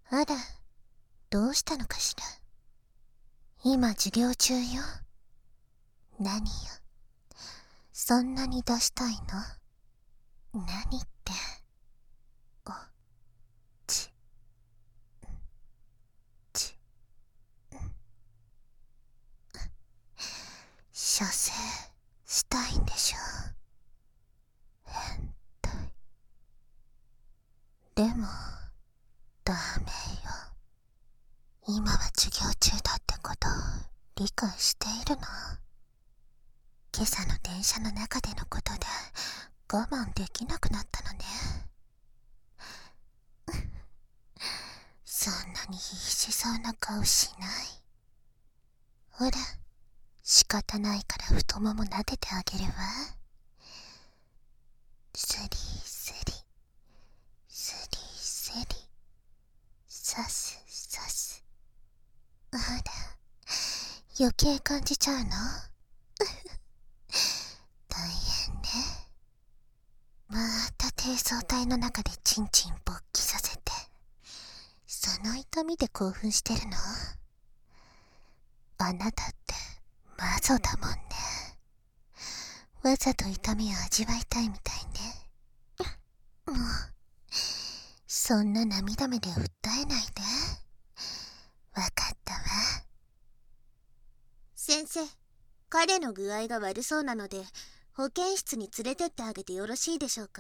あら、どうしたのかしら。今授業中よ。何よ、そんなに出したいの？何って。おちち射精したいんでしょ。変態。でもダメよ。今は授業中だってこと理解しているの？今朝の電車の中でのことで我慢できなくなったのね。そんなに必死そうな顔しない。ほら、仕方ないから太もも撫でてあげるわ。スリスリスリスリ、さすさす。あら、余計感じちゃうの？大変ね。また低層体の中でチンチン勃起させて、その痛みで興奮してるの？あなたってマゾだもんね。わざと痛みを味わいたいみたいね。もうそんな涙目で訴えないで。わかったわ。先生、彼の具合が悪そうなので保健室に連れてってあげてよろしいでしょうか？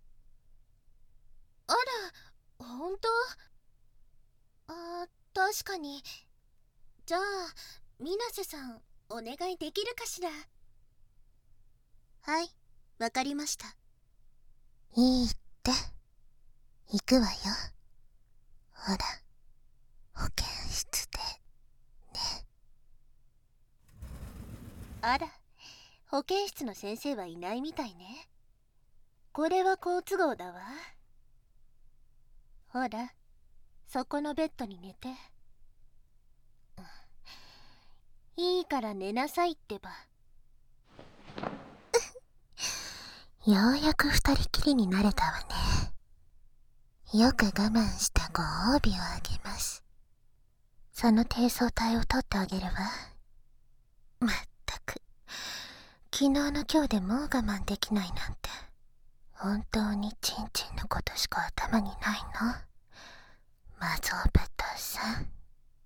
あら、本当？確かに。じゃあ水瀬さん、お願いできるかしら？はい、わかりました。いいって、行くわよ。ほら、保健室でね。あら、保健室の先生はいないみたいね。これは好都合だわ。ほら、そこのベッドに寝て。いいから寝なさいってば。ようやく二人きりになれたわね。よく我慢したご褒美をあげます。その低層体を取ってあげるわ。まったく、昨日の今日でもう我慢できないなんて、本当にチンチンのことしか頭にないの？マゾブタさん。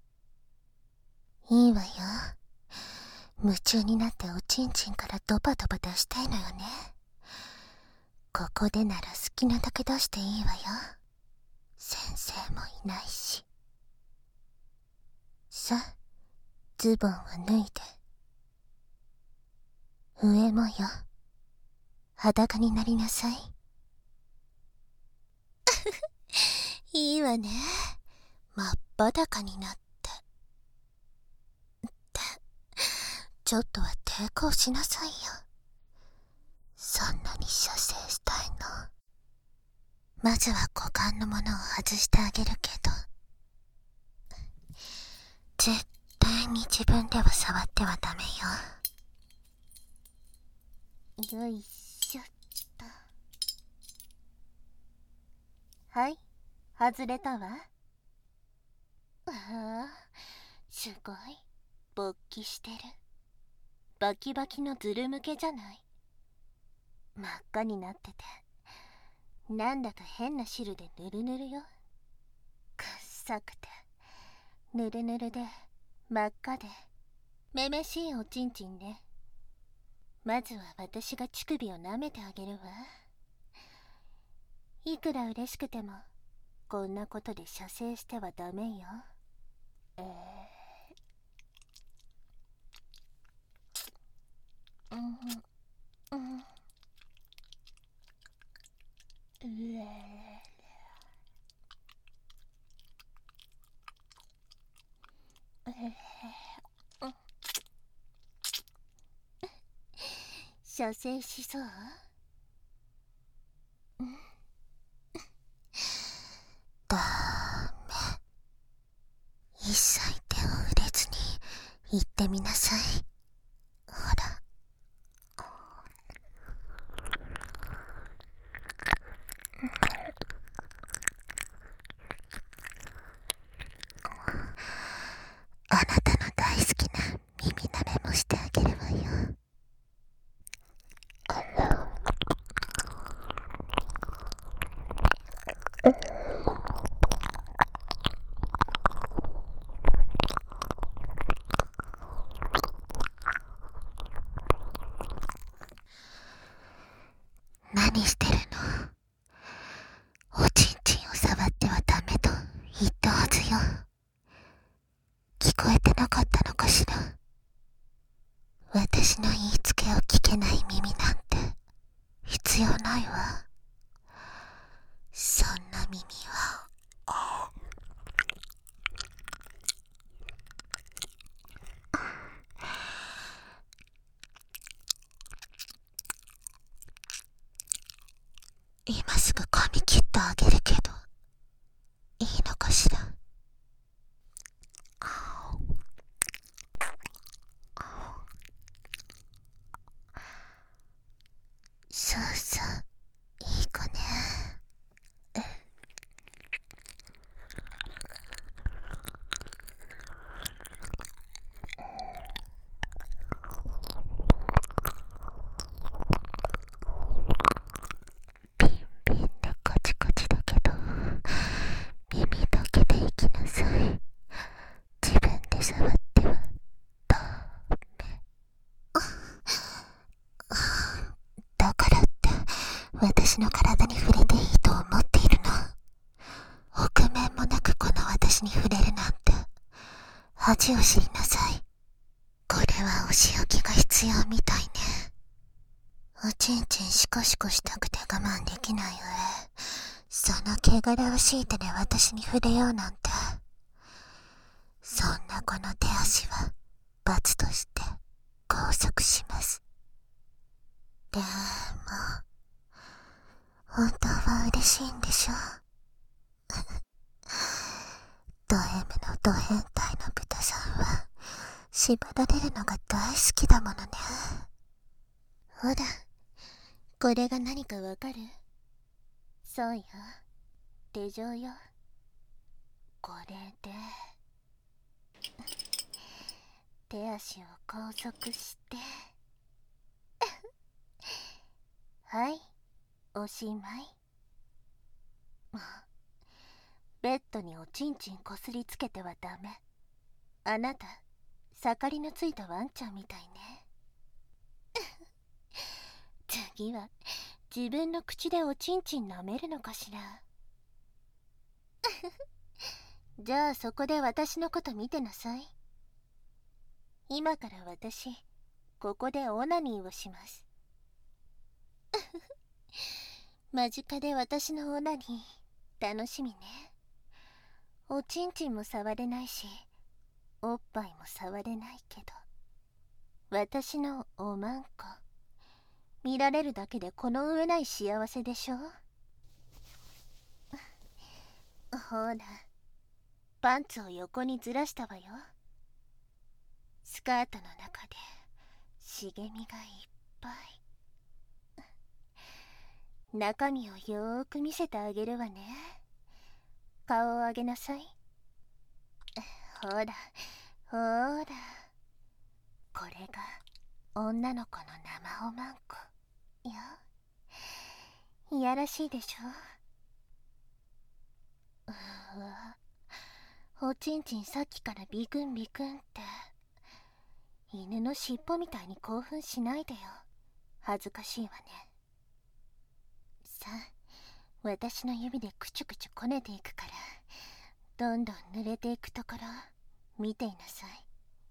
いいわよ。夢中になっておちんちんからドバドバ出したいのよね。ここでなら好きなだけ出していいわよ。先生もいないし。さあ、ズボンを脱いで。上もよ。裸になりなさい。いいわね。真っ裸になって。ちょっとは抵抗しなさいよ。そんなに射精したいの？まずは股間のものを外してあげるけど、絶対に自分では触ってはダメよ。よいしょっと。はい、外れたわ。ああ、すごい勃起してる。バキバキのズル向けじゃない。真っ赤になってて、なんだか変な汁でヌルヌルよ。くっさくてヌルヌルで真っ赤でめめしいおちんちんね。まずは私が乳首を舐めてあげるわ。いくら嬉しくてもこんなことで射精してはダメよ。射精しそう？ダメ。一切手を触れずに言ってみなさい。ほら。 言ったはずよ。聞こえてなかったのかしら。私の言いつけを聞けない耳なんて必要ないわ。そんな耳は今すぐ髪切ってあげるけどいいのかしら。そうそう、いい子ね。ビンビンでカチカチだけど耳だけで行きなさい。自分で触ってはダメ。だからって私の体に触れていいと思っているの？臆面もなくこの私に触れるなんて恥を知りなさい。これはお仕置きが必要みたいね。おちんちんシコシコしたくて我慢できない上、その汚らわしい手で私に触れようなんて。そんな子の手足は罰として拘束します。でも本当は嬉しいんでしょ？ド M のド変態の豚さんは縛られるのが大好きだものね。ほら、これが何かわかる？そうよ、手錠よ。これで手足を拘束してはい、おしまい。ベッドにおちんちんこすりつけてはダメ。あなた盛りのついたワンちゃんみたいね。次は自分の口でおちんちん舐めるのかしら。じゃあそこで私のこと見てなさい。今から私ここでオナニーをします。間近で私のオナニー楽しみね。おちんちんも触れないしおっぱいも触れないけど、私のおまんこ見られるだけでこの上ない幸せでしょ。ほら、パンツを横にずらしたわよ。スカートの中で茂みがいっぱい。中身をよーく見せてあげるわね。顔を上げなさい。ほらほら、これが女の子の生おまんこよ。いやらしいでしょ。うわ、おちんちんさっきからビクンビクンって。犬の尻尾みたいに興奮しないでよ。恥ずかしいわね。さあ、私の指でくちゅくちゅこねていくから、どんどん濡れていくところ見ていなさい。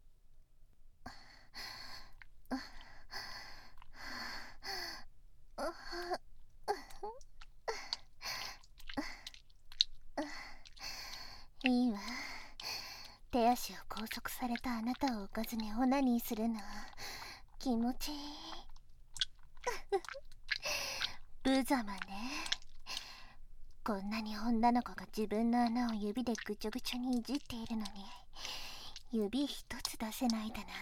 いいわ。手足を拘束されたあなたを置かずにオナニーするの気持ちいい。無様ね。こんなに女の子が自分の穴を指でぐちょぐちょにいじっているのに指一つ出せないだなんて。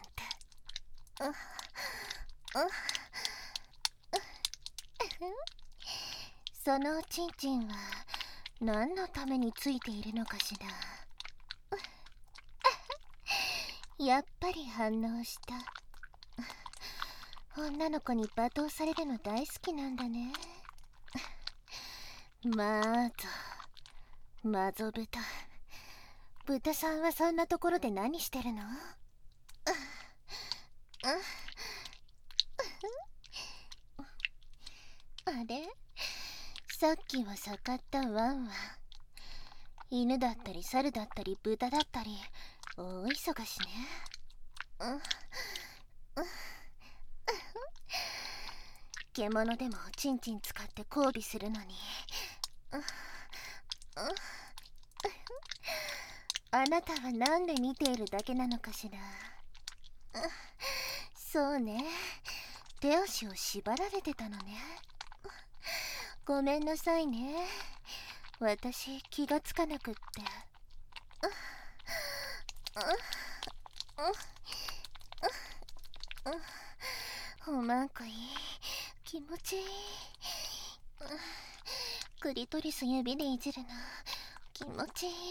そのおちんちんは何のためについているのかしら。やっぱり反応した。女の子に罵倒されるの大好きなんだね。まあマゾ豚。豚さんはそんなところで何してるの？あれ、さっきは盛ったワンワン。 犬だったり猿だったり豚だったり大忙しね。獣でもチンチン使って交尾するのに。あなたはなんで見ているだけなのかしら。そうね、手足を縛られてたのね。ごめんなさいね、私気がつかなくって。おまんこいい、気持ちいい。クリトリス指でいじるの気持ちいい。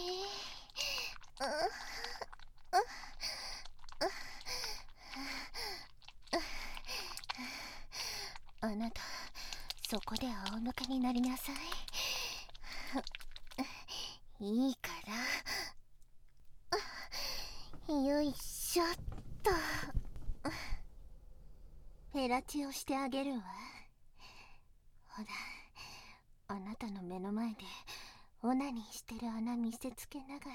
あなた、そこで仰向けになりなさい。いいから。よいしょっと。フェラチオしてあげるわ。ほら、あなたの目の前でオナニーしてる穴見せつけながら。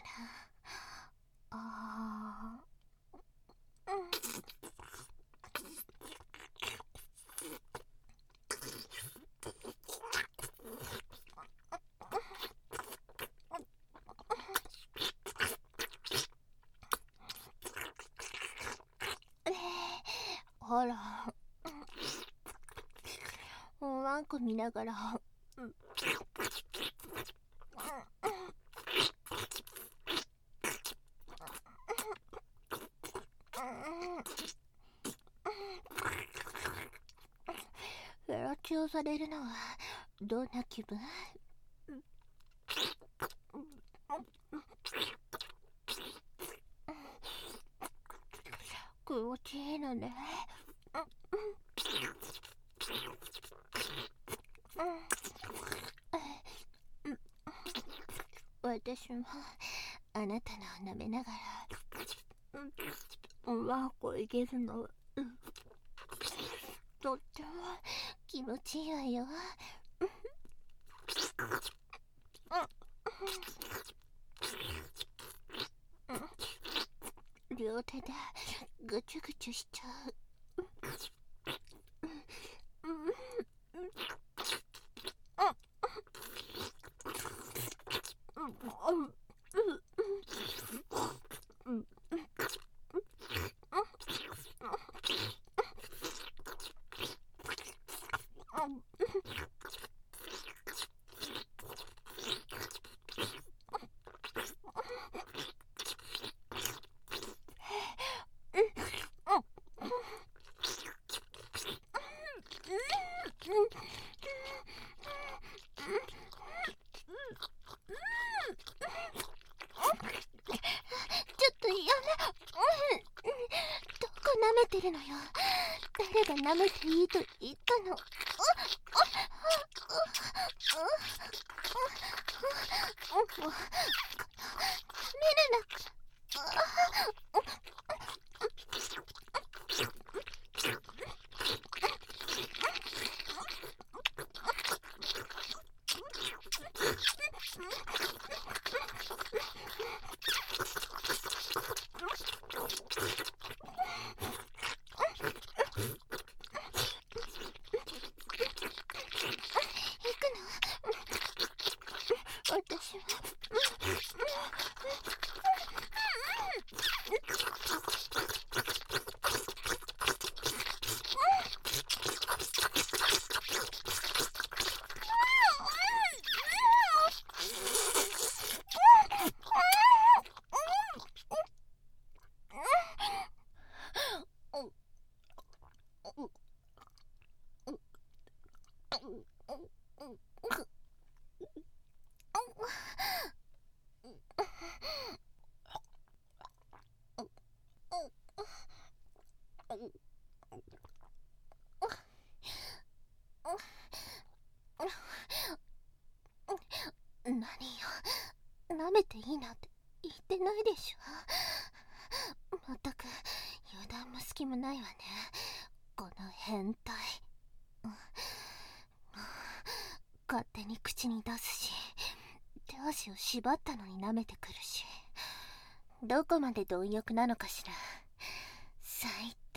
ほら、ワンコ見ながら。フェラチオされるのはどんな気分？気持ちいいのね。私もあなたのを舐めながらワンコいけるのとっても気持ちいいわよ。両手でぐちゅぐちゅしちゃう。どこ舐めてるのよ。誰が舐めていいと言ったの？見るな。私は何よ、舐めていいなんて言ってないでしょ。まったく油断も隙もないわね、この変態。勝手に口に出すし、手足を縛ったのに舐めてくるし、どこまで貪欲なのかしら。最低。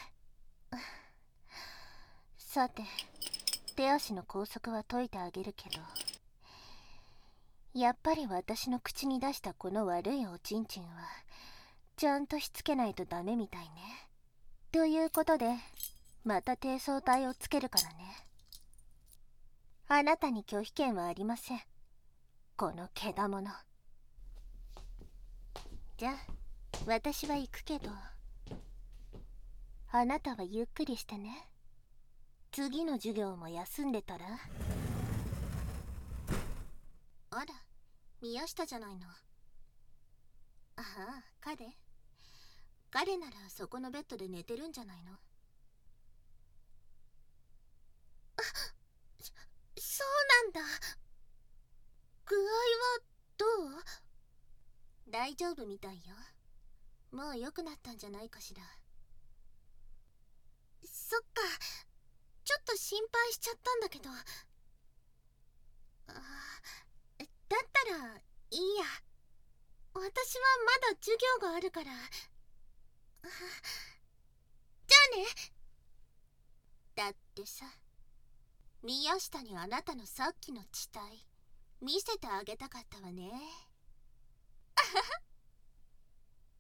さて、手足の拘束は解いてあげるけど、やっぱり私の口に出したこの悪いおちんちんはちゃんとしつけないとダメみたいね。ということで、また低層体をつけるからね。あなたに拒否権はありません、このけだもの。じゃあ私は行くけど、あなたはゆっくりしてね。次の授業も休んでたら。あら、宮下じゃないの。ああ、彼ならそこのベッドで寝てるんじゃないの。そうなんだ。具合はどう？大丈夫みたいよ。もう良くなったんじゃないかしら。そっか、ちょっと心配しちゃったんだけど。だったらいいや。私はまだ授業があるから。じゃあね。だってさ、宮下にあなたのさっきの地体見せてあげたかったわね。